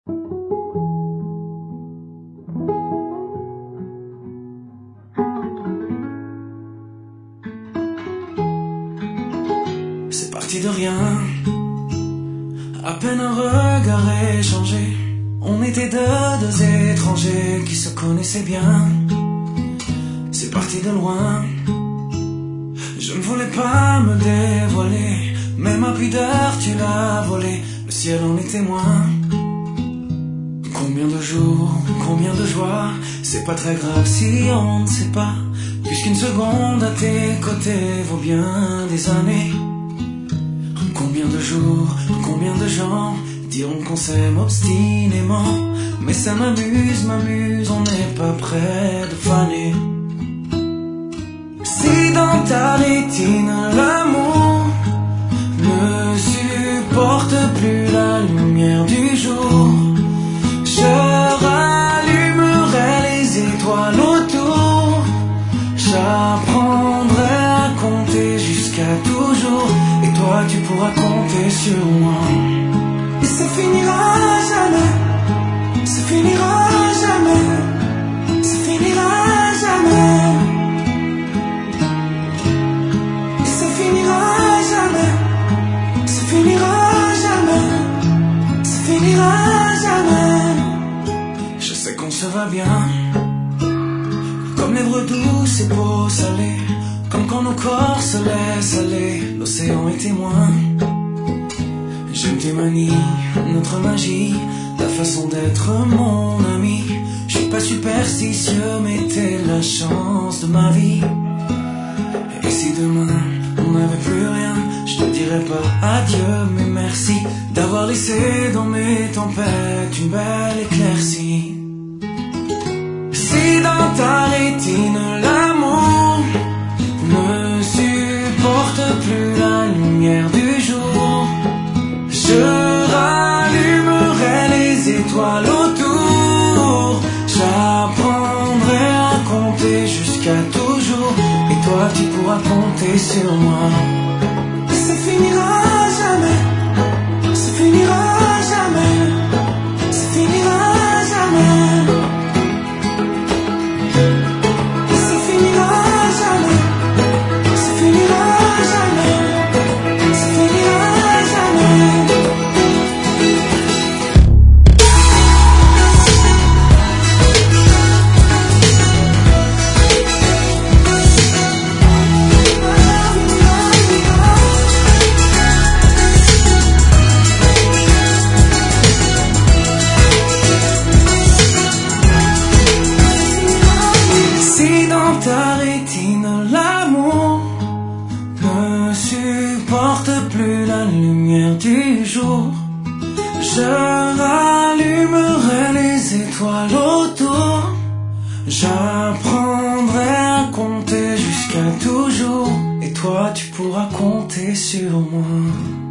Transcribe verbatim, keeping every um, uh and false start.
C'est parti de rien, à peine un regard échangé. On était deux, deux étrangers qui se connaissaient bien. C'est parti de loin, je ne voulais pas me dévoiler, mais ma pudeur tu l'as volée, le ciel en est témoin. Combien de jours, combien de joies, c'est pas très grave si on ne sait pas, puisqu'une seconde à tes côtés vaut bien des années. Combien de jours, combien de gens diront qu'on s'aime obstinément, mais ça m'amuse, m'amuse, on n'est pas près de faner. Si dans ta rétine l'amour ne supporte plus la lumière du jour, je rallumerai les étoiles autour, j'apprendrai à compter jusqu'à toujours, et toi tu pourras compter sur moi. Et ça finira jamais, ça finira jamais, ça finira jamais. Et ça finira jamais, ça finira jamais, ça finira jamais. Je sais qu'on se va bien, comme lèvres douces et peau salée, comme quand nos corps se laissent aller, l'océan est témoin. J'aime tes manies, notre magie, ta façon d'être mon ami. Je suis pas superstitieux, mais t'es la chance de ma vie. Et si demain on n'avait plus rien, je te dirais pas adieu, mais merci d'avoir laissé dans mes tempêtes une belle éclaircie. Si dans ta rétine l'amour ne supporte plus la lumière du jour, je rallumerai les étoiles autour, j'apprendrai à compter jusqu'à toujours, et toi tu pourras compter sur moi. Et ça finira jamais, ça finira jamais, ça finira jamais. Et ça finira jamais, ça finira jamais, ça finira jamais. Si dans ta rétine l'amour ne supporte plus la lumière du jour, je rallumerai les étoiles autour, j'apprendrai à compter jusqu'à toujours, et toi tu pourras compter sur moi.